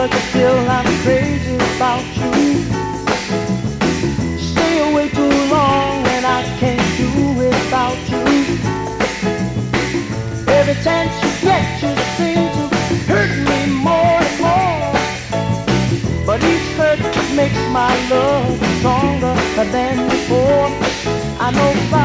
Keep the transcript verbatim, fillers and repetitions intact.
but still I'm crazy about you. Stay away too long and I can't do without you. Every chance you get, you seem to hurt me more and more. But each hurt makes my love stronger than before. I know.